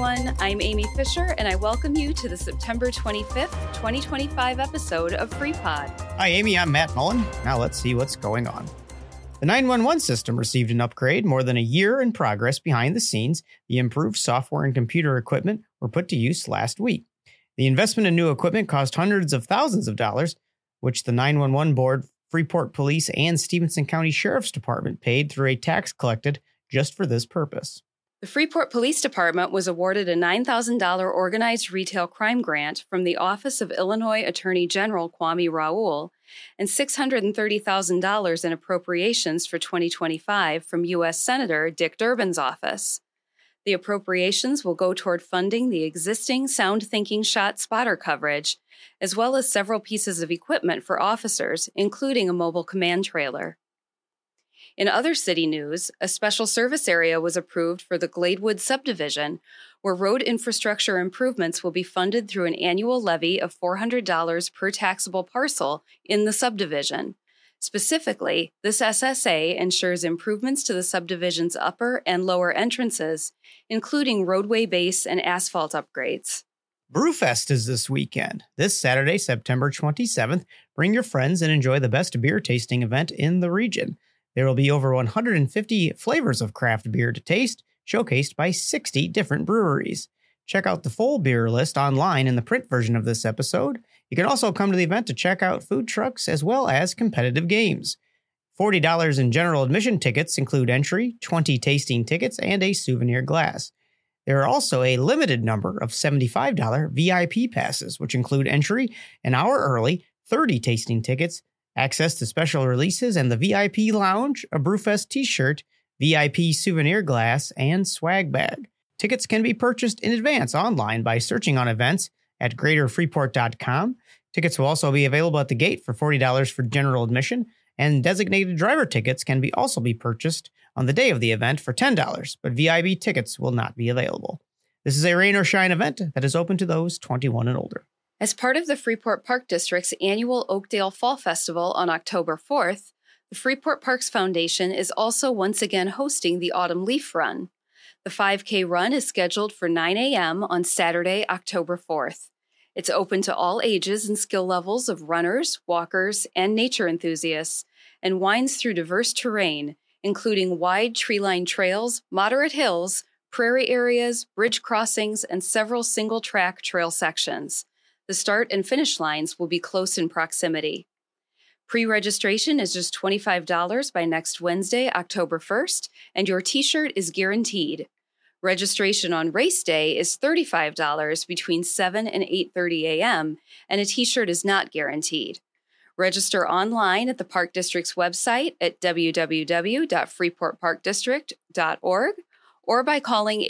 everyone. I'm Amy Fisher, and I welcome you to the September 25th, 2025 episode of FreePod. Hi, Amy. I'm Matt Mullen. Now let's see what's going on. The 911 system received an upgrade more than a year in progress behind the scenes. The improved software and computer equipment were put to use last week. The investment in new equipment cost hundreds of thousands of dollars, which the 911 board, Freeport Police, and Stevenson County Sheriff's Department paid through a tax collected just for this purpose. The Freeport Police Department was awarded a $9,000 organized retail crime grant from the Office of Illinois Attorney General Kwame Raoul and $630,000 in appropriations for 2025 from U.S. Senator Dick Durbin's office. The appropriations will go toward funding the existing Sound Thinking Shot spotter coverage, as well as several pieces of equipment for officers, including a mobile command trailer. In other city news, a special service area was approved for the Gladewood subdivision, where road infrastructure improvements will be funded through an annual levy of $400 per taxable parcel in the subdivision. Specifically, this SSA ensures improvements to the subdivision's upper and lower entrances, including roadway base and asphalt upgrades. Brewfest is this weekend. This Saturday, September 27th, bring your friends and enjoy the best beer tasting event in the region. There will be over 150 flavors of craft beer to taste, showcased by 60 different breweries. Check out the full beer list online in the print version of this episode. You can also come to the event to check out food trucks as well as competitive games. $40 in general admission tickets include entry, 20 tasting tickets, and a souvenir glass. There are also a limited number of $75 VIP passes, which include entry, an hour early, 30 tasting tickets, access to special releases and the VIP lounge, a Brewfest t-shirt, VIP souvenir glass, and swag bag. Tickets can be purchased in advance online by searching on events at greaterfreeport.com. Tickets will also be available at the gate for $40 for general admission, and designated driver tickets can also be purchased on the day of the event for $10, but VIP tickets will not be available. This is a rain or shine event that is open to those 21 and older. As part of the Freeport Park District's annual Oakdale Fall Festival on October 4th, the Freeport Parks Foundation is also once again hosting the Autumn Leaf Run. The 5K run is scheduled for 9 a.m. on Saturday, October 4th. It's open to all ages and skill levels of runners, walkers, and nature enthusiasts, and winds through diverse terrain, including wide tree-lined trails, moderate hills, prairie areas, bridge crossings, and several single-track trail sections. The start and finish lines will be close in proximity. Pre-registration is just $25 by next Wednesday, October 1st, and your t-shirt is guaranteed. Registration on race day is $35 between 7 and 8:30 a.m., and a t-shirt is not guaranteed. Register online at the Park District's website at www.freeportparkdistrict.org or by calling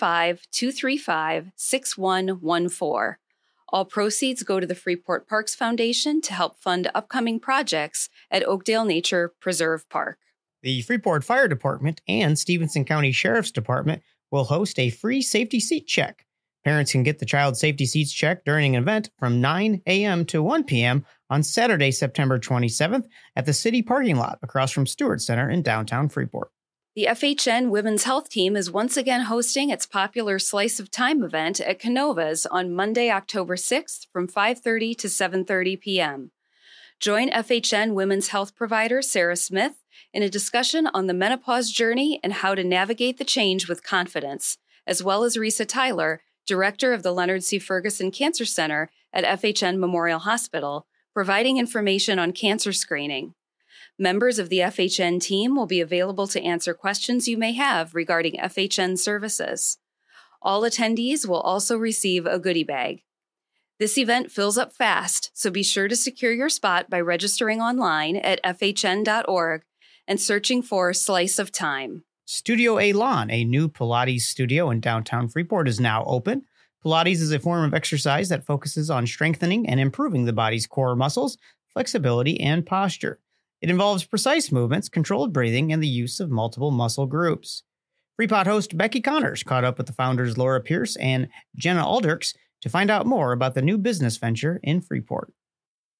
815-235-6114. All proceeds go to the Freeport Parks Foundation to help fund upcoming projects at Oakdale Nature Preserve Park. The Freeport Fire Department and Stevenson County Sheriff's Department will host a free safety seat check. Parents can get the child safety seats checked during an event from 9 a.m. to 1 p.m. on Saturday, September 27th at the city parking lot across from Stewart Center in downtown Freeport. The FHN Women's Health Team is once again hosting its popular Slice of Time event at Canova's on Monday, October 6th from 5:30 to 7:30 p.m. Join FHN Women's Health provider Sarah Smith in a discussion on the menopause journey and how to navigate the change with confidence, as well as Risa Tyler, director of the Leonard C. Ferguson Cancer Center at FHN Memorial Hospital, providing information on cancer screening. Members of the FHN team will be available to answer questions you may have regarding FHN services. All attendees will also receive a goodie bag. This event fills up fast, so be sure to secure your spot by registering online at fhn.org and searching for Slice of Time. Studio Elan, a new Pilates studio in downtown Freeport, is now open. Pilates is a form of exercise that focuses on strengthening and improving the body's core muscles, flexibility, and posture. It involves precise movements, controlled breathing, and the use of multiple muscle groups. FreePod host Becky Connors caught up with the founders Laura Pierce and Jenna Aldrich to find out more about the new business venture in Freeport.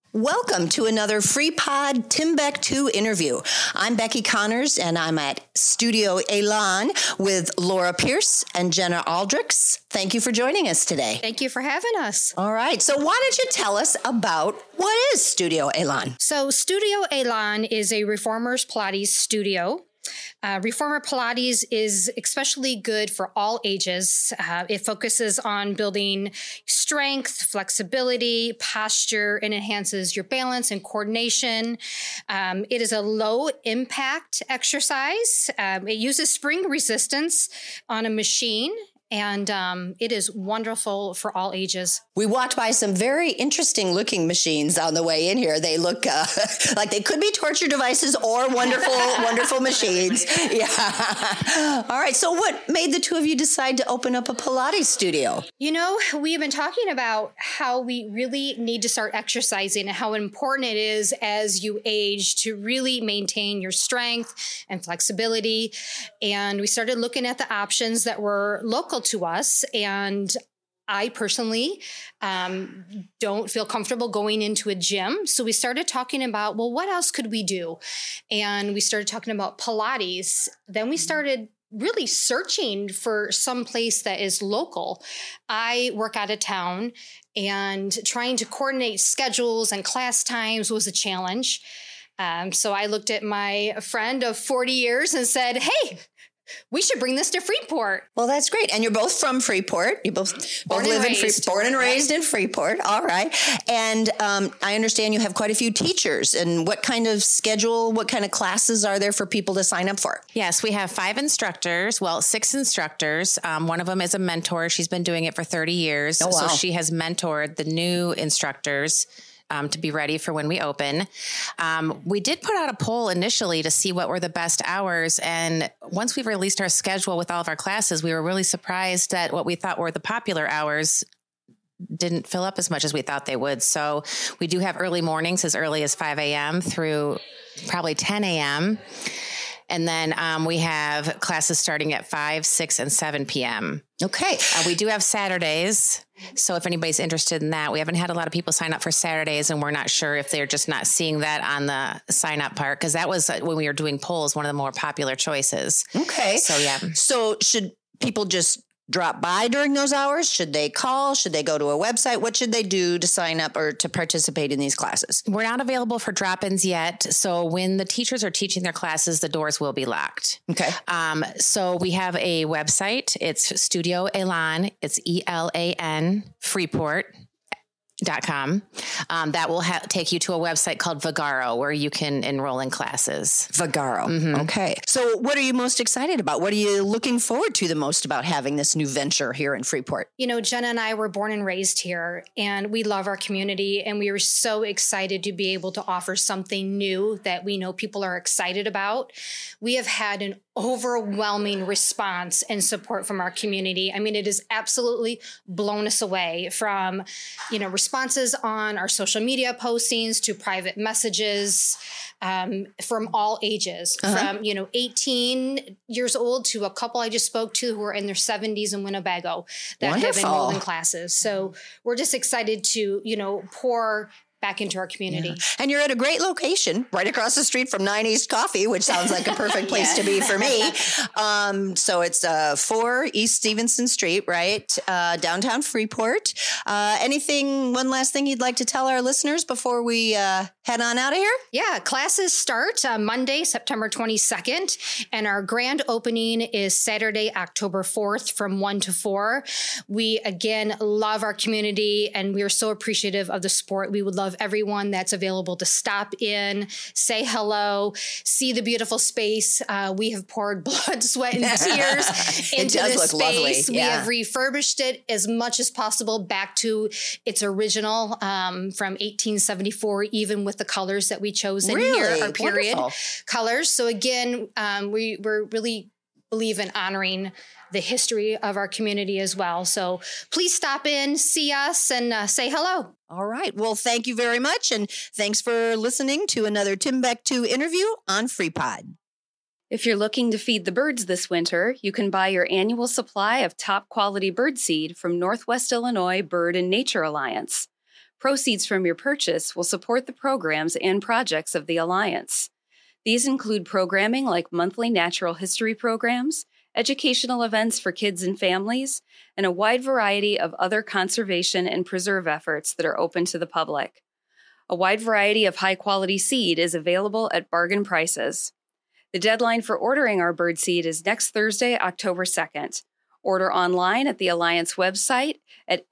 Welcome to another FreePod Timbuktu interview. I'm Becky Connors, and I'm at Studio Elan with Laura Pierce and Jenna Aldrich. Thank you for joining us today. Thank you for having us. All right. So why don't you tell us about what is Studio Elan? So Studio Elan is a Reformers Pilates studio. Reformer Pilates is especially good for all ages. It focuses on building strength, flexibility, posture, and enhances your balance and coordination. It is a low impact exercise. It uses spring resistance on a machine. And it is wonderful for all ages. We walked by some very interesting looking machines on the way in here. They look like they could be torture devices or wonderful machines. Yeah. All right. So what made the two of you decide to open up a Pilates studio? You know, we've been talking about how we really need to start exercising and how important it is as you age to really maintain your strength and flexibility. And we started looking at the options that were local to us. And I personally don't feel comfortable going into a gym. So we started talking about, well, what else could we do? And we started talking about Pilates. Then we started really searching for some place that is local. I work out of town, and trying to coordinate schedules and class times was a challenge. So I looked at my friend of 40 years and said, hey, we should bring this to Freeport. Well, that's great. And you're both from Freeport. You both live in Freeport, born and raised in Freeport. All right. And I understand you have quite a few teachers. And what kind of schedule, what kind of classes are there for people to sign up for? Yes, we have 5 instructors. Well, 6 instructors. One of them is a mentor. She's been doing it for 30 years. Oh, wow. So she has mentored the new instructors to be ready for when we open. We did put out a poll initially to see what were the best hours. And once we released our schedule with all of our classes, we were really surprised that what we thought were the popular hours didn't fill up as much as we thought they would. So we do have early mornings as early as 5 a.m. through probably 10 a.m. And then we have classes starting at 5, 6, and 7 p.m. Okay. We do have Saturdays. So if anybody's interested in that, we haven't had a lot of people sign up for Saturdays, and we're not sure if they're just not seeing that on the sign up part, because that was when we were doing polls, one of the more popular choices. Okay. So, yeah. So should people just drop by during those hours? Should they call? Should they go to a website? What should they do to sign up or to participate in these classes? We're not available for drop-ins yet. So when the teachers are teaching their classes, the doors will be locked. Okay. So we have a website. It's Studio Elan. It's ELAN Freeport.com. That will take you to a website called Vagaro, where you can enroll in classes. Vagaro. Mm-hmm. Okay. So what are you most excited about? What are you looking forward to the most about having this new venture here in Freeport? You know, Jenna and I were born and raised here, and we love our community, and we were so excited to be able to offer something new that we know people are excited about. We have had an overwhelming response and support from our community. I mean, it has absolutely blown us away, from, responses on our social media postings to private messages, from all ages, from, 18 years old to a couple I just spoke to who are in their 70s in Winnebago that have enrolled in classes. So we're just excited to, pour back into our community. Yeah. And you're at a great location right across the street from 9 East Coffee, which sounds like a perfect place to be for me. So it's 4 East Stevenson Street, right? Downtown Freeport. One last thing you'd like to tell our listeners before we head on out of here? Yeah, classes start Monday, September 22nd, and our grand opening is Saturday, October 4th from 1 to 4. We, again, love our community, and we are so appreciative of the support. We would love everyone that's available to stop in, say hello, see the beautiful space. We have poured blood, sweat, and tears into this space. Lovely. Yeah. We have refurbished it as much as possible back to its original from 1874, even with the colors that we chose in here, our period colors. So again, we're really believe in honoring the history of our community as well. So please stop in, see us, and say hello. All right. Well, thank you very much. And thanks for listening to another Timbuktu interview on FreePod. If you're looking to feed the birds this winter, you can buy your annual supply of top quality bird seed from Northwest Illinois Bird and Nature Alliance. Proceeds from your purchase will support the programs and projects of the Alliance. These include programming like monthly natural history programs, educational events for kids and families, and a wide variety of other conservation and preserve efforts that are open to the public. A wide variety of high-quality seed is available at bargain prices. The deadline for ordering our bird seed is next Thursday, October 2nd. Order online at the Alliance website at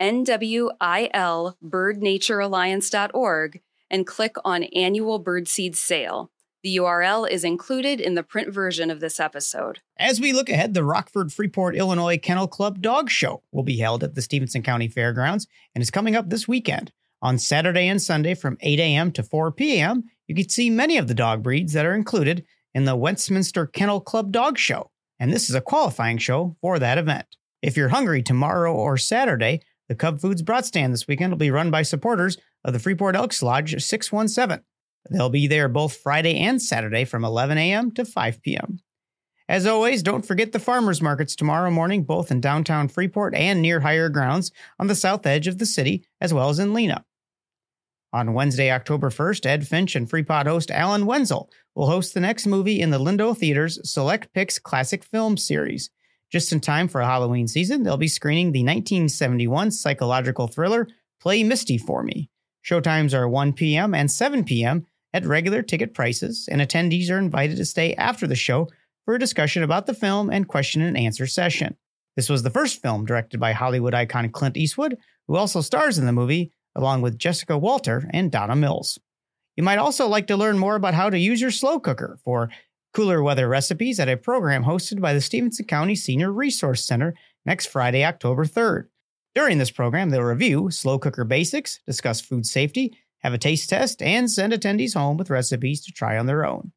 nwilbirdnaturealliance.org and click on Annual Birdseed Sale. The URL is included in the print version of this episode. As we look ahead, the Rockford Freeport, Illinois Kennel Club Dog Show will be held at the Stevenson County Fairgrounds and is coming up this weekend. On Saturday and Sunday from 8 a.m. to 4 p.m., you can see many of the dog breeds that are included in the Westminster Kennel Club Dog Show, and this is a qualifying show for that event. If you're hungry tomorrow or Saturday, the Cub Foods Brat Stand this weekend will be run by supporters of the Freeport Elks Lodge 617. They'll be there both Friday and Saturday from 11 a.m. to 5 p.m. As always, don't forget the farmers markets tomorrow morning, both in downtown Freeport and near higher grounds on the south edge of the city, as well as in Lena. On Wednesday, October 1st, Ed Finch and FreePod host Alan Wenzel will host the next movie in the Lindo Theater's Select Picks Classic Film Series. Just in time for Halloween season, they'll be screening the 1971 psychological thriller Play Misty for Me. Showtimes are 1 p.m. and 7 p.m. at regular ticket prices, and attendees are invited to stay after the show for a discussion about the film and question and answer session. This was the first film directed by Hollywood icon Clint Eastwood, who also stars in the movie, along with Jessica Walter and Donna Mills. You might also like to learn more about how to use your slow cooker for cooler weather recipes at a program hosted by the Stevenson County Senior Resource Center next Friday, October 3rd. During this program, they'll review slow cooker basics, discuss food safety, have a taste test, and send attendees home with recipes to try on their own.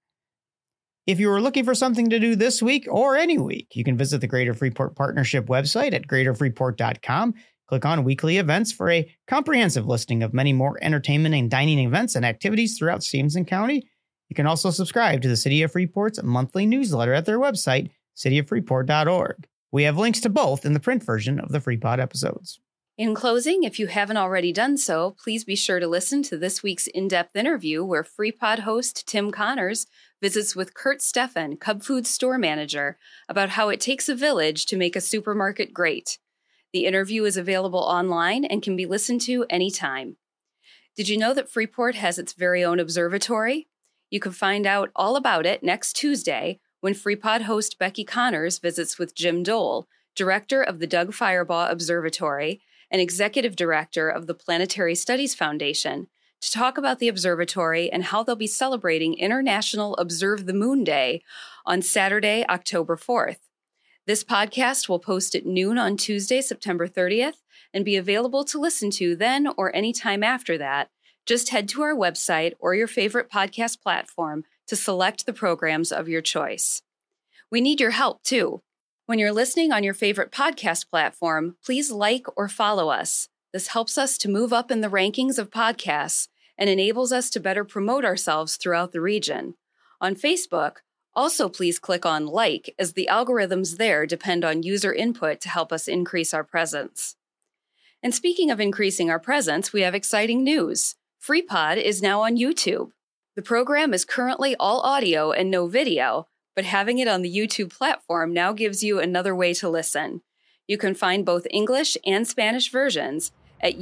If you are looking for something to do this week or any week, you can visit the Greater Freeport Partnership website at greaterfreeport.com. Click on weekly events for a comprehensive listing of many more entertainment and dining events and activities throughout Stevenson County. You can also subscribe to the City of Freeport's monthly newsletter at their website, cityoffreeport.org. We have links to both in the print version of the FreePod episodes. In closing, if you haven't already done so, please be sure to listen to this week's in-depth interview where FreePod host Tim Connors visits with Kurt Steffen, Cub Foods store manager, about how it takes a village to make a supermarket great. The interview is available online and can be listened to anytime. Did you know that Freeport has its very own observatory? You can find out all about it next Tuesday when FreePod host Becky Connors visits with Jim Dole, director of the Doug Firebaugh Observatory and executive director of the Planetary Studies Foundation, to talk about the observatory and how they'll be celebrating International Observe the Moon Day on Saturday, October 4th. This podcast will post at noon on Tuesday, September 30th, and be available to listen to then or anytime after that. Just head to our website or your favorite podcast platform to select the programs of your choice. We need your help, too. When you're listening on your favorite podcast platform, please like or follow us. This helps us to move up in the rankings of podcasts and enables us to better promote ourselves throughout the region. On Facebook, also please click on like, as the algorithms there depend on user input to help us increase our presence. And speaking of increasing our presence, we have exciting news. FreePod is now on YouTube. The program is currently all audio and no video, but having it on the YouTube platform now gives you another way to listen. You can find both English and Spanish versions at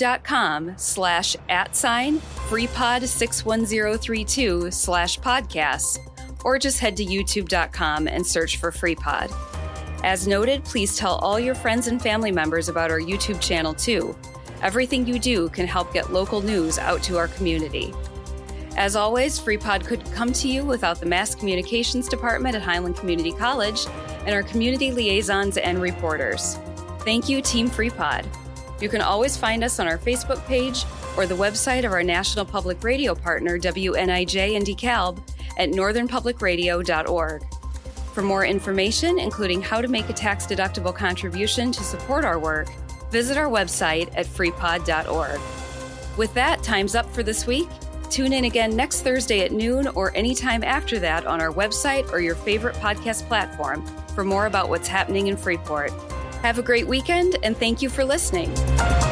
youtube.com/@FreePod61032/podcasts, or just head to youtube.com and search for FreePod. As noted, please tell all your friends and family members about our YouTube channel too. Everything you do can help get local news out to our community. As always, FreePod couldn't come to you without the Mass Communications Department at Highland Community College and our community liaisons and reporters. Thank you, Team FreePod. You can always find us on our Facebook page or the website of our national public radio partner, WNIJ in DeKalb, at northernpublicradio.org. For more information, including how to make a tax-deductible contribution to support our work, visit our website at freepod.org. With that, time's up for this week. Tune in again next Thursday at noon or anytime after that on our website or your favorite podcast platform for more about what's happening in Freeport. Have a great weekend, and thank you for listening.